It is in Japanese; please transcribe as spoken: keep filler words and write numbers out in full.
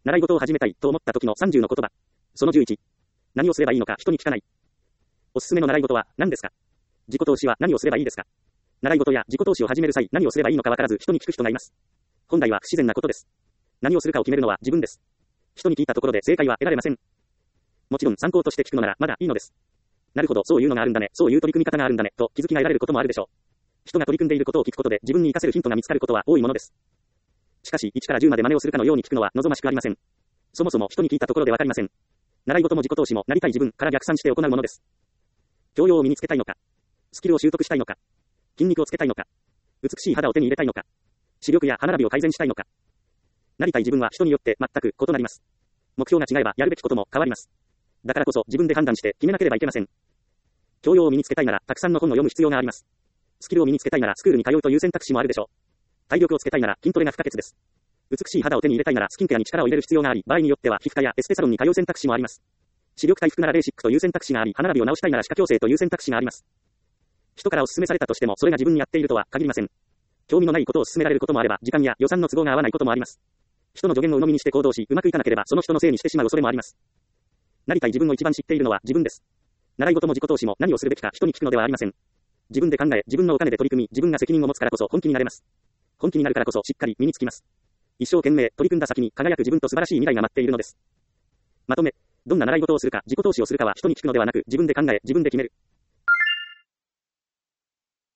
習い事を始めたいと思った時のさんじゅうの言葉。そのじゅういち。何をすればいいのか人に聞かない。おすすめの習い事は何ですか？自己投資は何をすればいいですか？習い事や自己投資を始める際、何をすればいいのかわからず人に聞く人がいます。本来は不自然なことです。何をするかを決めるのは自分です。人に聞いたところで正解は得られません。もちろん参考として聞くのならまだいいのです。なるほど、そういうのがあるんだね、そういう取り組み方があるんだね、と気づきが得られることもあるでしょう。人が取り組んでいることを聞くことで自分に活かせるヒントが見つかることは多いものです。しかし、いちからじゅうまで真似をするかのように聞くのは望ましくありません。そもそも人に聞いたところでわかりません。習い事も自己投資もなりたい自分から逆算して行うものです。教養を身につけたいのか、スキルを習得したいのか、筋肉をつけたいのか、美しい肌を手に入れたいのか、視力や歯並びを改善したいのか。なりたい自分は人によって全く異なります。目標が違えばやるべきことも変わります。だからこそ自分で判断して決めなければいけません。教養を身につけたいならたくさんの本を読む必要があります。スキルを身につけたいならスクールに通うという選択肢もあるでしょう。体力をつけたいなら筋トレが不可欠です。美しい肌を手に入れたいならスキンケアに力を入れる必要があり、場合によっては皮膚科やエステサロンに通う選択肢もあります。視力回復ならレーシックという選択肢があり、歯並びを直したいなら歯科矯正という選択肢があります。人からお勧めされたとしてもそれが自分に合っているとは限りません。興味のないことを勧められることもあれば、時間や予算の都合が合わないこともあります。人の助言を鵜呑みにして行動し、うまくいかなければその人のせいにしてしまう恐れもあります。なりたい自分を一番知っているのは自分です。習い事も自己投資も何をするべきか人に聞くのではありません。自分で考え、自分のお金で取り組み、自分が責任を持つからこそ本気になれます。本気になるからこそしっかり身につきます。一生懸命取り組んだ先に輝く自分と素晴らしい未来が待っているのです。まとめ、どんな習い事をするか、自己投資をするかは人に聞くのではなく、自分で考え、自分で決める。